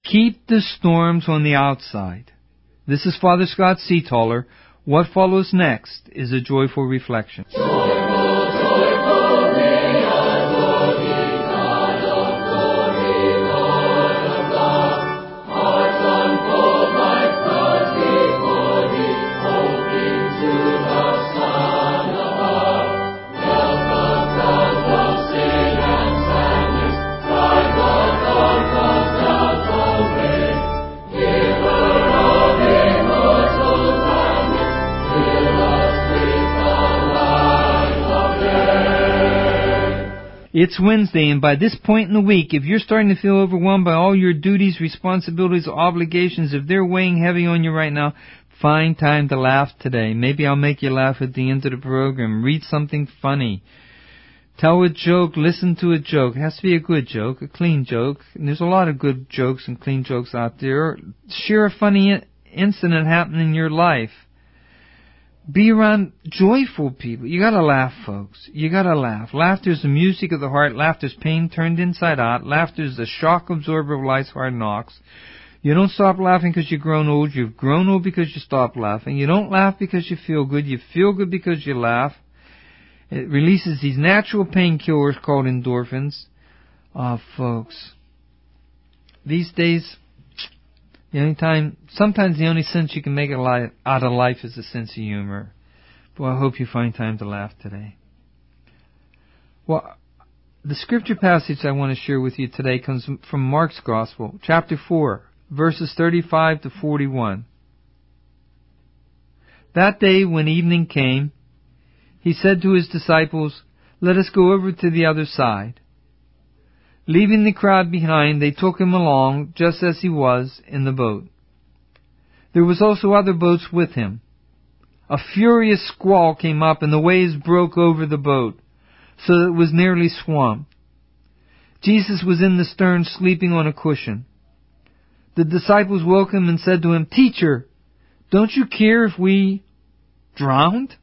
Keep the storms on the outside. This is Father Scott Seataller. What follows next is a joyful reflection. It's Wednesday, and by this point in the week, if you're starting to feel overwhelmed by all your duties, responsibilities, obligations, if they're weighing heavy on you right now, find time to laugh today. Maybe I'll make you laugh at the end of the program. Read something funny. Tell a joke, listen to a joke. It has to be a good joke, a clean joke. And there's a lot of good jokes and clean jokes out there. Share a funny incident happened in your life. Be around joyful people. You gotta laugh, folks. You gotta laugh. Laughter's the music of the heart. Laughter's pain turned inside out. Laughter's the shock absorber of life's hard knocks. You don't stop laughing because you've grown old. You've grown old because you stopped laughing. You don't laugh because you feel good. You feel good because you laugh. It releases these natural painkillers called endorphins. Folks, these days, sometimes the only sense you can make out of life is a sense of humor. Boy, I hope you find time to laugh today. Well, the scripture passage I want to share with you today comes from Mark's Gospel, chapter 4, verses 35 to 41. That day when evening came, he said to his disciples, "Let us go over to the other side." Leaving the crowd behind, they took him along just as he was in the boat. There was also other boats with him. A furious squall came up and the waves broke over the boat, so that it was nearly swamped. Jesus was in the stern sleeping on a cushion. The disciples woke him and said to him, "Teacher, don't you care if we drowned?"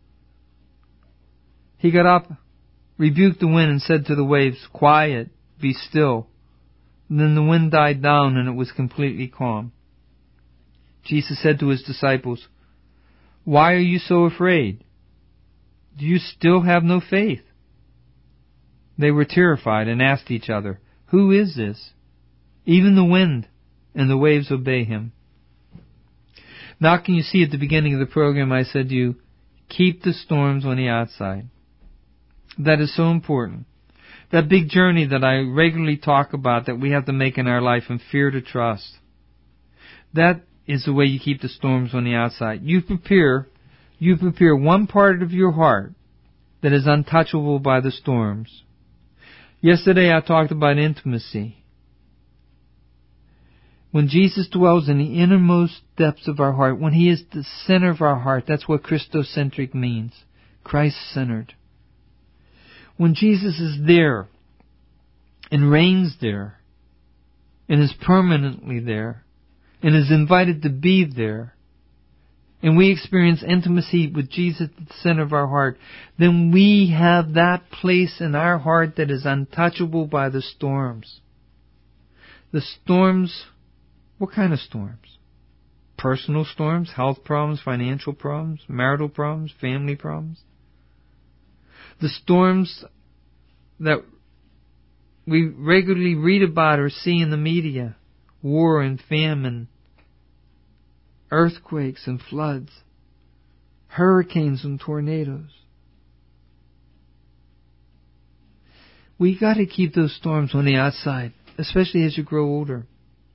He got up, rebuked the wind, and said to the waves, "Quiet, be still." And then the wind died down and it was completely calm. Jesus said to his disciples, "Why are you so afraid? Do you still have no faith?" They were terrified and asked each other, "Who is this? Even the wind and the waves obey him." Now can you see at the beginning of the program I said to you, keep the storms on the outside. That is so important. That big journey that I regularly talk about that we have to make in our life from fear to trust. That is the way you keep the storms on the outside. You prepare one part of your heart that is untouchable by the storms. Yesterday I talked about intimacy. When Jesus dwells in the innermost depths of our heart, when He is the center of our heart, that's what Christocentric means. Christ-centered. When Jesus is there and reigns there and is permanently there and is invited to be there, and we experience intimacy with Jesus at the center of our heart, then we have that place in our heart that is untouchable by the storms. The storms, what kind of storms? Personal storms, health problems, financial problems, marital problems, family problems. The storms that we regularly read about or see in the media, war and famine, earthquakes and floods, hurricanes and tornadoes. We got to keep those storms on the outside, especially as you grow older.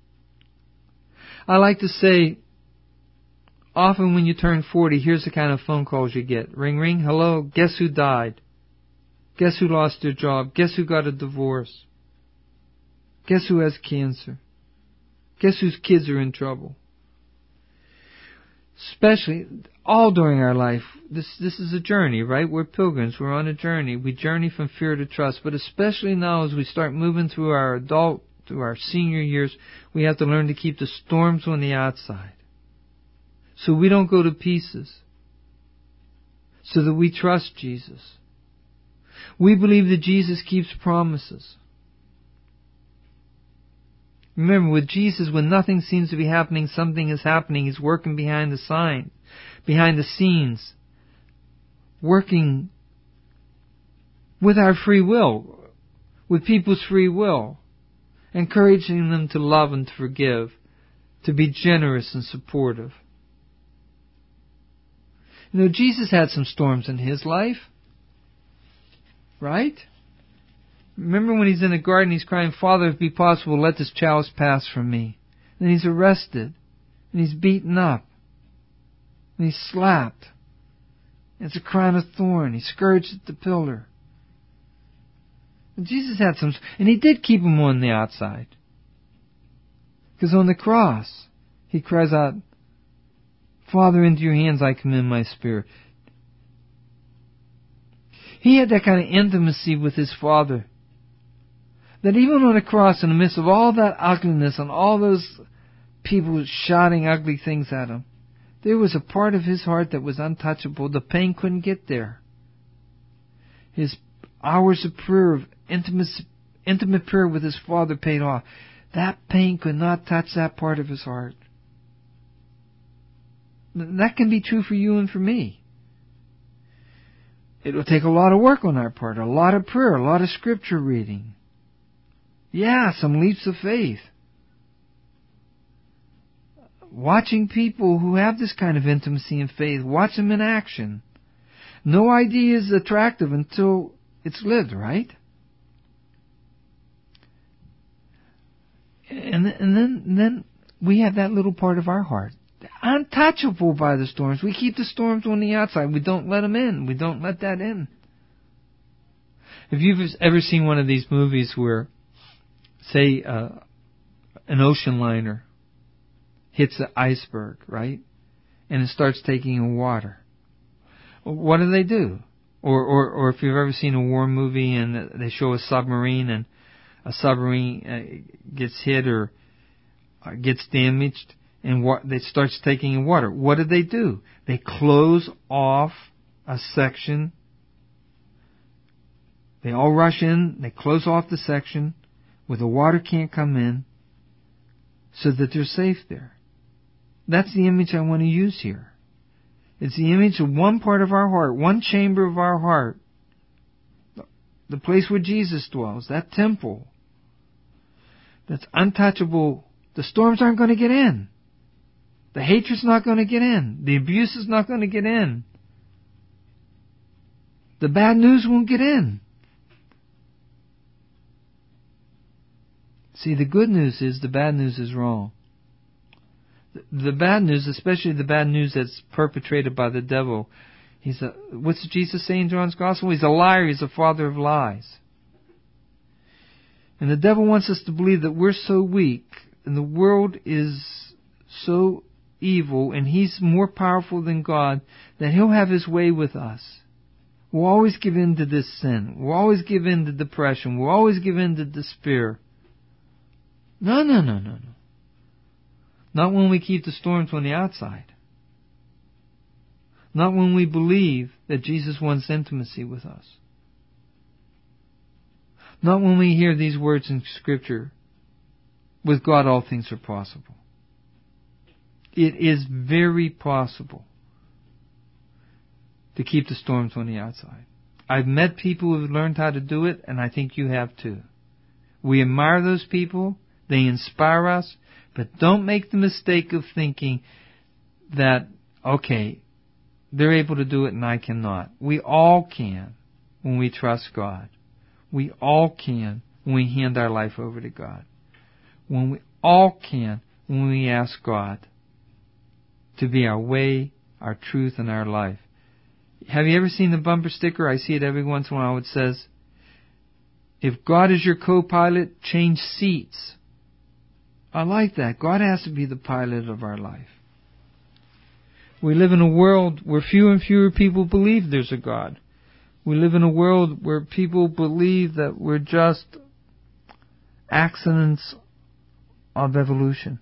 I like to say, often when you turn 40, here's the kind of phone calls you get. Ring, ring, hello, guess who died? Guess who lost their job? Guess who got a divorce? Guess who has cancer? Guess whose kids are in trouble? Especially, all during our life, this is a journey, right? We're pilgrims. We're on a journey. We journey from fear to trust. But especially now as we start moving through our senior years, we have to learn to keep the storms on the outside. So we don't go to pieces. So that we trust Jesus. We believe that Jesus keeps promises. Remember, with Jesus, when nothing seems to be happening, something is happening. He's working behind the scenes, working with our free will, with people's free will, encouraging them to love and to forgive, to be generous and supportive. You know, Jesus had some storms in His life, right? Remember when He's in the garden, He's crying, Father, if it be possible, let this chalice pass from me. Then He's arrested, and He's beaten up, and He's slapped. It's a crown of thorn. He's scourged at the pillar. And Jesus had some, and He did keep him on the outside. Because on the cross, He cries out, Father, into your hands I commend my spirit. He had that kind of intimacy with His Father, that even on the cross, in the midst of all that ugliness and all those people shouting ugly things at Him, there was a part of His heart that was untouchable. The pain couldn't get there. His hours of prayer, of intimate prayer with His Father paid off. That pain could not touch that part of His heart. That can be true for you and for me. It will take a lot of work on our part, a lot of prayer, a lot of scripture reading. Yeah, some leaps of faith. Watching people who have this kind of intimacy and faith, watch them in action. No idea is attractive until it's lived, right? And then we have that little part of our heart, untouchable by the storms. We keep the storms on the outside. We don't let them in. We don't let that in. If you've ever seen one of these movies where, say, an ocean liner hits an iceberg, right? And it starts taking in water. What do? Or if you've ever seen a war movie and they show a submarine and a submarine gets hit or gets damaged and it starts taking in water. What do? They close off a section. They all rush in. They close off the section where the water can't come in so that they're safe there. That's the image I want to use here. It's the image of one part of our heart, one chamber of our heart, the place where Jesus dwells, that temple that's untouchable. The storms aren't going to get in. The hatred's not going to get in. The abuse is not going to get in. The bad news won't get in. See, the good news is the bad news is wrong. The bad news, especially the bad news that's perpetrated by the devil, what's Jesus saying in John's Gospel? He's a liar. He's a father of lies. And the devil wants us to believe that we're so weak and the world is so evil and he's more powerful than God that he'll have his way with us. We'll always give in to this sin. We'll always give in to depression. We'll always give in to despair. No. Not when we keep the storms on the outside. Not when we believe that Jesus wants intimacy with us. Not when we hear these words in Scripture, with God all things are possible. It is very possible to keep the storms on the outside. I've met people who have learned how to do it, and I think you have too. We admire those people. They inspire us. But don't make the mistake of thinking that, okay, they're able to do it and I cannot. We all can when we trust God. We all can when we hand our life over to God. We all can when we ask God to be our way, our truth, and our life. Have you ever seen the bumper sticker? I see it every once in a while. It says, if God is your co-pilot, change seats. I like that. God has to be the pilot of our life. We live in a world where fewer and fewer people believe there's a God. We live in a world where people believe that we're just accidents of evolution.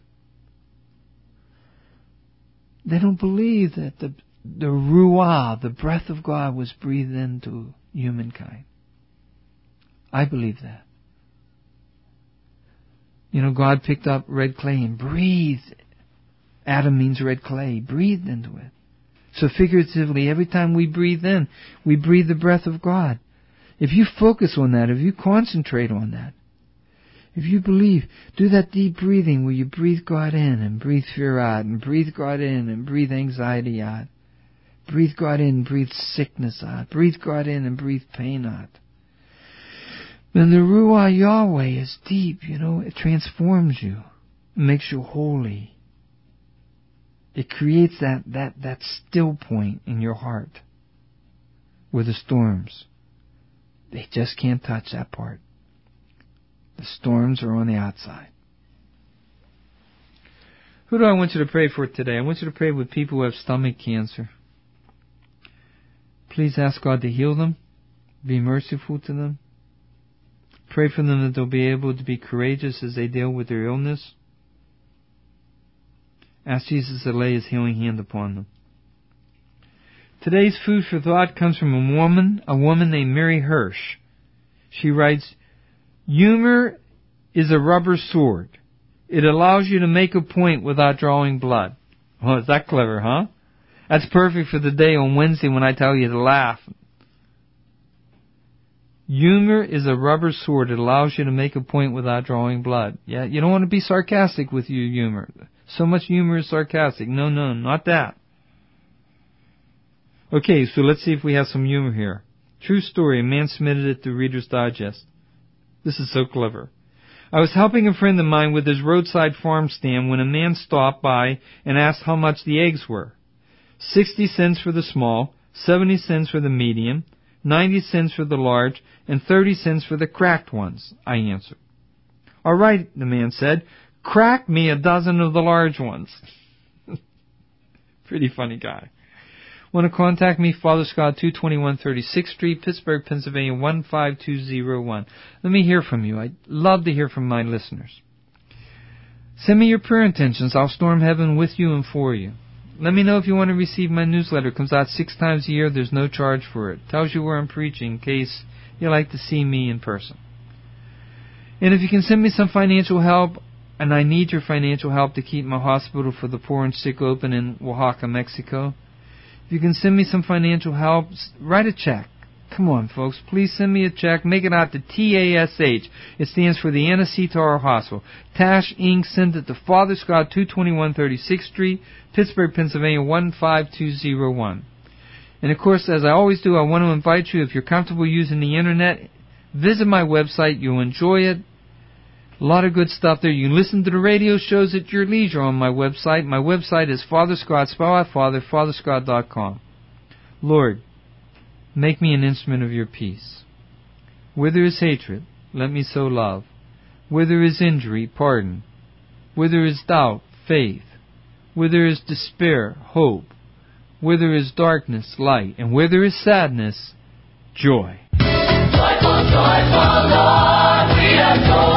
They don't believe that the Ruah, the breath of God, was breathed into humankind. I believe that. God picked up red clay and breathed. Adam means red clay. Breathed into it. So figuratively, every time we breathe in, we breathe the breath of God. If you focus on that, if you concentrate on that, if you believe, do that deep breathing where you breathe God in and breathe fear out, and breathe God in and breathe anxiety out. Breathe God in and breathe sickness out. Breathe God in and breathe pain out. Then the Ruah Yahweh is deep, it transforms you. It makes you holy. It creates that still point in your heart where the storms, they just can't touch that part. The storms are on the outside. Who do I want you to pray for today? I want you to pray with people who have stomach cancer. Please ask God to heal them. Be merciful to them. Pray for them that they'll be able to be courageous as they deal with their illness. Ask Jesus to lay His healing hand upon them. Today's food for thought comes from a woman named Mary Hirsch. She writes, humor is a rubber sword. It allows you to make a point without drawing blood. Oh, is that clever, huh? That's perfect for the day on Wednesday when I tell you to laugh. Humor is a rubber sword. It allows you to make a point without drawing blood. Yeah, you don't want to be sarcastic with your humor. So much humor is sarcastic. No, not that. Okay, so let's see if we have some humor here. True story. A man submitted it to Reader's Digest. This is so clever. I was helping a friend of mine with his roadside farm stand when a man stopped by and asked how much the eggs were. 60 cents for the small, 70 cents for the medium, 90 cents for the large, and 30 cents for the cracked ones, I answered. All right, the man said, crack me a dozen of the large ones. Pretty funny guy. Want to contact me? Father Scott, 221 36th Street, Pittsburgh, Pennsylvania, 15201. Let me hear from you. I'd love to hear from my listeners. Send me your prayer intentions. I'll storm heaven with you and for you. Let me know if you want to receive my newsletter. It comes out 6 times a year. There's no charge for it. Tells you where I'm preaching in case you like to see me in person. And if you can send me some financial help, and I need your financial help to keep my hospital for the poor and sick open in Oaxaca, Mexico. If you can send me some financial help, write a check. Come on, folks. Please send me a check. Make it out to TASH. It stands for the Anna C. Tara Hospital. Tash Inc. Send it to Father Scott, 221 36th Street, Pittsburgh, Pennsylvania, 15201. And of course, as I always do, I want to invite you, if you're comfortable using the internet, visit my website. You'll enjoy it. A lot of good stuff there. You can listen to the radio shows at your leisure on my website. My website is Father Scott, spell out Father, FatherScott.com. Lord, make me an instrument of your peace. Where there is hatred, let me sow love. Where there is injury, pardon. Where there is doubt, faith. Where there is despair, hope. Where there is darkness, light. And where there is sadness, joy. Joyful, joyful Lord, we adore.